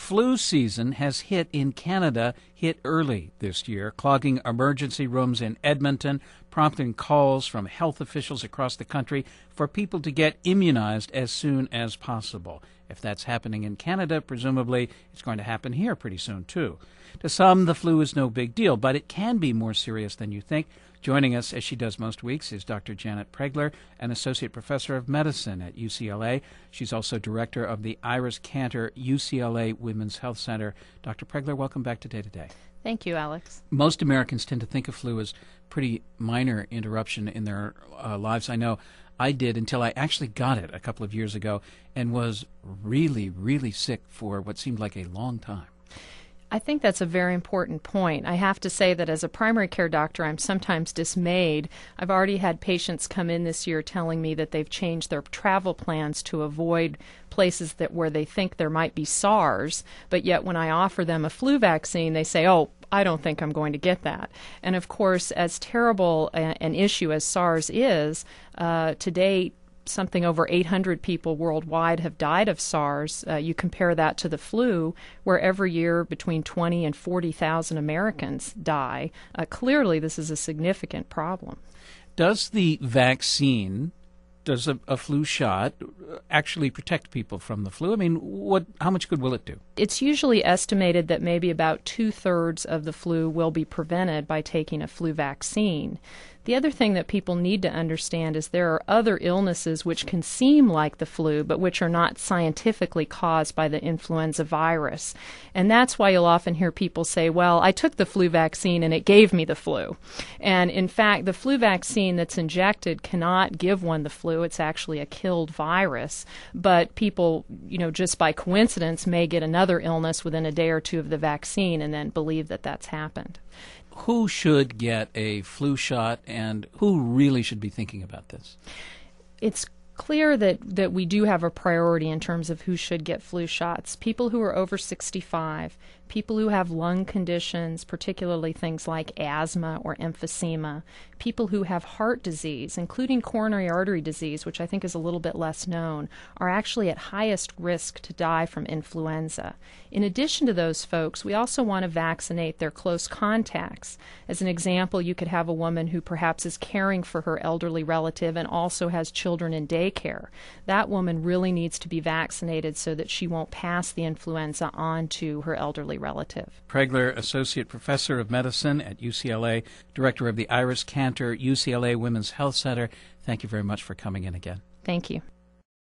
flu season has hit early this year, clogging emergency rooms in Edmonton, prompting calls from health officials across the country for people to get immunized as soon as possible. If that's happening in Canada, presumably it's going to happen here pretty soon, too. To some, the flu is no big deal, but it can be more serious than you think. Joining us, as she does most weeks, is Dr. Janet Pregler, an associate professor of medicine at UCLA. She's also director of the Iris Cantor UCLA Women's Health Center. Dr. Pregler, welcome back to Day to Day. Thank you, Alex. Most Americans tend to think of flu as pretty minor interruption in their lives. I know I did until I actually got it a couple of years ago and was really, really sick for what seemed like a long time. I think that's a very important point. I have to say that as a primary care doctor, I'm sometimes dismayed. I've already had patients come in this year telling me that they've changed their travel plans to avoid places where they think there might be SARS, but yet when I offer them a flu vaccine, they say, oh, I don't think I'm going to get that. And of course, as terrible an issue as SARS is, to date, something over 800 people worldwide have died of SARS. You compare that to the flu, where every year between 20 and 40,000 Americans die. Clearly, this is a significant problem. Does a flu shot actually protect people from the flu? I mean, how much good will it do? It's usually estimated that maybe about 2/3 of the flu will be prevented by taking a flu vaccine. The other thing that people need to understand is there are other illnesses which can seem like the flu, but which are not scientifically caused by the influenza virus. And that's why you'll often hear people say, well, I took the flu vaccine and it gave me the flu. And in fact, the flu vaccine that's injected cannot give one the flu. It's actually a killed virus. But people, just by coincidence may get another illness within a day or two of the vaccine and then believe that that's happened. Who should get a flu shot, and who really should be thinking about this? It's clear that we do have a priority in terms of who should get flu shots. People who are over 65, people who have lung conditions, particularly things like asthma or emphysema, people who have heart disease, including coronary artery disease, which I think is a little bit less known, are actually at highest risk to die from influenza. In addition to those folks, we also want to vaccinate their close contacts. As an example, you could have a woman who perhaps is caring for her elderly relative and also has children in daycare. That woman really needs to be vaccinated so that she won't pass the influenza on to her elderly relative. Pregler, Associate Professor of Medicine at UCLA, Director of the Iris Cantor UCLA Women's Health Center. Thank you very much for coming in again. Thank you.